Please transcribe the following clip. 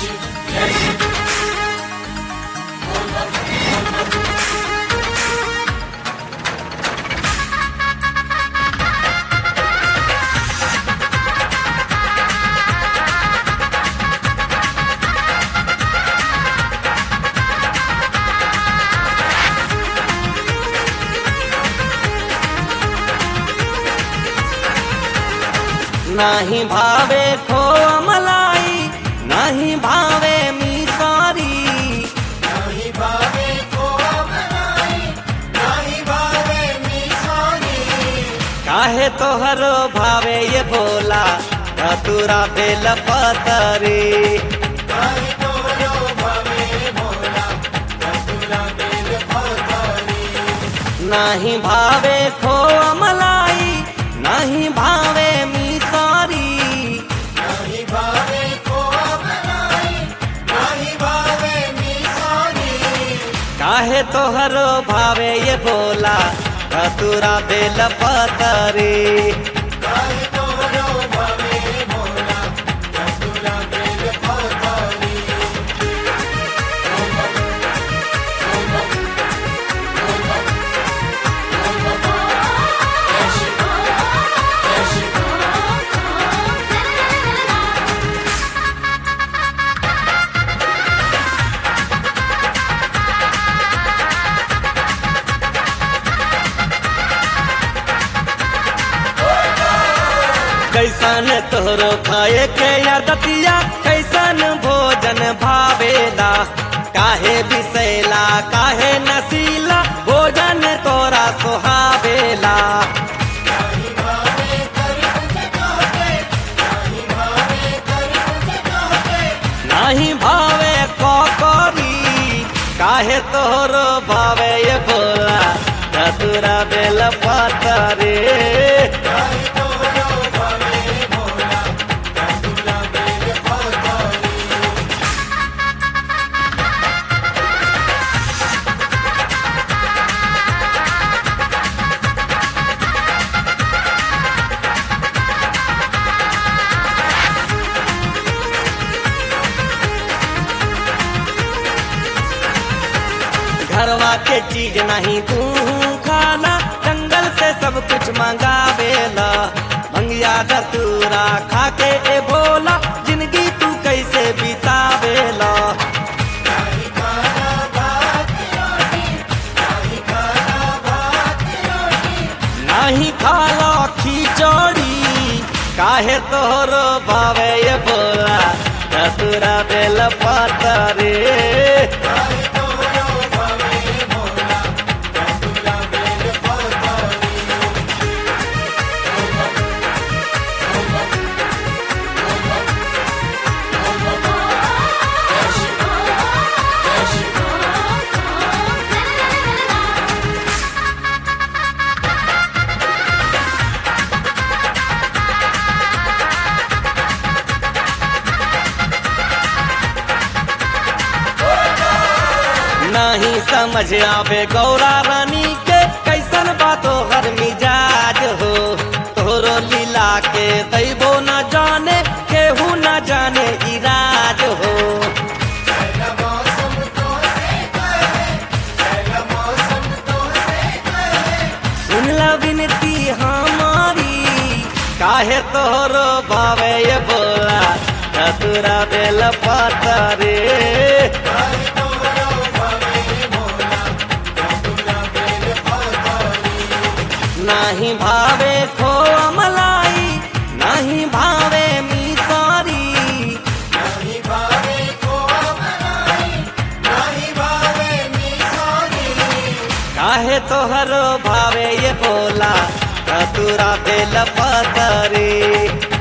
नाही भावे खोवा मलाई, नाही भावे मिसरी, नाही भावे खोवा मलाई, नाही भावे मिसरी। काहे तोहरो भावे ये भोला धतूरा बेल पतरी। काहे तोहरो भावे भोला धतूरा बेल पतरी। नाही भावे खोवा मलाई, नाही भावे मिसरी, नाही भावे खोवा मलाई, नाही भावे मिसरी। काहे तोहरो भावे ये भोला धतूरा बेल पतरी। काहे तोहरो भावे भोला धतूरा बेल पतरी। कैसन तोहरो खाए के आदतिया, कैसन भोजन भावेला, काहे बिसैला काहे नसीला भोजन तोरा सुहावेला। नाही भावे कर तुझे कहते, नाही भावे कर तुझे कहते। नाही भावे कोकोरी, काहे तोहरो भावे ये भोला धतूरा बेल पतरी। काहे तोहरो भावे भोला धतूरा बेल पतरी। घरवा के चीज नहीं तू खाना, जंगल से सब कुछ मंगावेला। भंगिया धतूरा खाके ए भोला जिंदगी तू कैसे बितावेला। नाही खाना भात रोटी, नाही खाना भात रोटी। नहीं खाला खिचड़ी, काहे तोहरो भावे ये भोला धतूरा बेल पतरी। काहे तोहरो भावे भोला धतूरा बेल पतरी। नहीं समझ आवे गौरा रानी के कैसन बातो हर मिजाज हो। तोरो लीला के दैबो न जाने केहू न जाने इराज हो। पहला मौसम तो से कहे, पहला मौसम तो से कहे। सुन ल विनती हमारी, काहे तोहरो भावे ये भोला धतूरा बेल पतरी। काहे तोहरो भावे भोला धतूरा बेल पतरी। नहीं भावे खोवा मलाई, नहीं भावे मिसरी, नाही भावे खोवा मलाई, नाही भावे मिसरी। काहे तोहरो भावे ये भोला धतूरा बेल पतरी।